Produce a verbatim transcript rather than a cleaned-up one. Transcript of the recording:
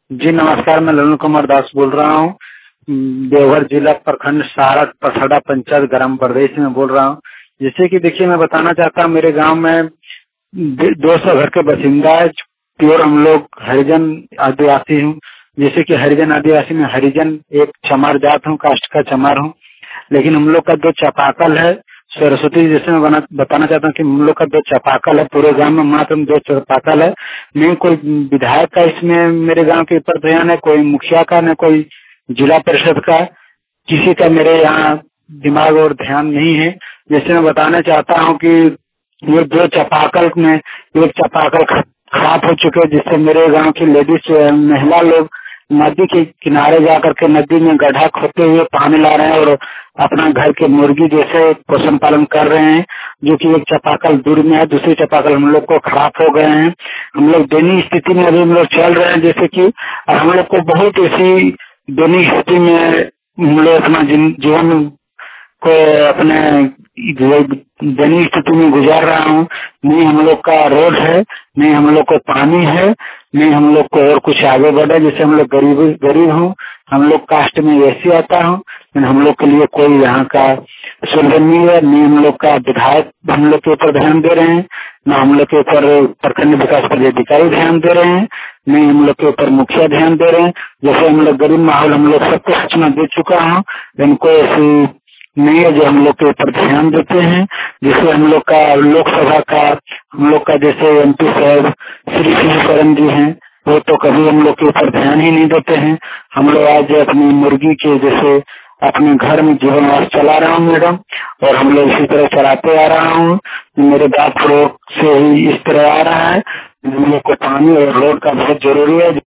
जी नमस्कार, मैं ललन कुमार दास बोल रहा हूँ। देवघर जिला प्रखंड सहारा परसड़ा पंचायत ग्राम प्रदेश में बोल रहा हूँ। जैसे कि देखिए, मैं बताना चाहता हूँ, मेरे गांव में दो सौ घर के बासिंदा है। प्योर हम लोग हरिजन आदिवासी हूँ। जैसे कि हरिजन आदिवासी में हरिजन एक चमार जात हूँ, कास्ट का चमार हूँ। लेकिन हम लोग का दो चापाकल है। सरस्वती जैसे मैं बना, बताना चाहता हूँ कि हम लोग का दो चापाकल है। पूरे गांव में मात्र दो चापाकल है। नहीं कोई विधायक का इसमें मेरे गांव के ऊपर ध्यान है, कोई मुखिया का, न कोई जिला परिषद का, किसी का मेरे यहाँ दिमाग और ध्यान नहीं है। जैसे मैं बताना चाहता हूँ कि ये दो चापाकल में एक चापाकल खराब हो चुके, जिससे मेरे गांव की लेडीज महिला लोग नदी के किनारे जाकर के नदी में गड्ढा खोदते हुए पानी ला रहे हैं और अपना घर के मुर्गी जैसे पोषण पालन कर रहे हैं, जो कि एक चापाकल दूर में है। दूसरी चापाकल हम लोग को खराब हो गए हैं। हम लोग दयनीय स्थिति में अभी हम लोग चल रहे हैं। जैसे कि हम लोग को बहुत ऐसी दयनीय स्थिति में हम लोग अपना जीवन को अपने दयनीय स्थिति में गुजार रहा हूँ। नहीं हम लोग का रोड है, नहीं हम लोग को पानी है, नहीं हम लोग को और कुछ आगे बढ़े। जैसे हम लोग गरीब गरीब हूँ, हम लोग कास्ट में वैसे आता हूँ, लेकिन हम लोग के लिए कोई यहाँ का सुविधा नहीं है। नहीं हम लोग का विधायक हम लोग के ऊपर ध्यान दे रहे हैं, न हम लोग के ऊपर प्रखंड विकास पदाधिकारी ध्यान दे रहे हैं, नहीं हम लोग के ऊपर मुखिया ध्यान दे रहे हैं। जैसे हम लोग गरीब माहौल हम लोग सबको सूचना दे चुका हूँ, लेकिन कोई ऐसी नहीं है जो हम लोग के ऊपर ध्यान देते हैं। जैसे हम लोग का लोकसभा का हम लोग का जैसे एमपी साहब श्री शिवकरण जी हैं, वो तो कभी हम लोग के ऊपर ध्यान ही नहीं देते हैं। हम लोग आज अपनी मुर्गी के जैसे अपने घर में जीवनवास चला रहा हूँ मैडम, और हम लोग इसी तरह चलाते आ रहा हूँ। मेरे बाप लोग से ही इस तरह आ रहा है। हम लोग को पानी और रोड का बहुत जरूरी है।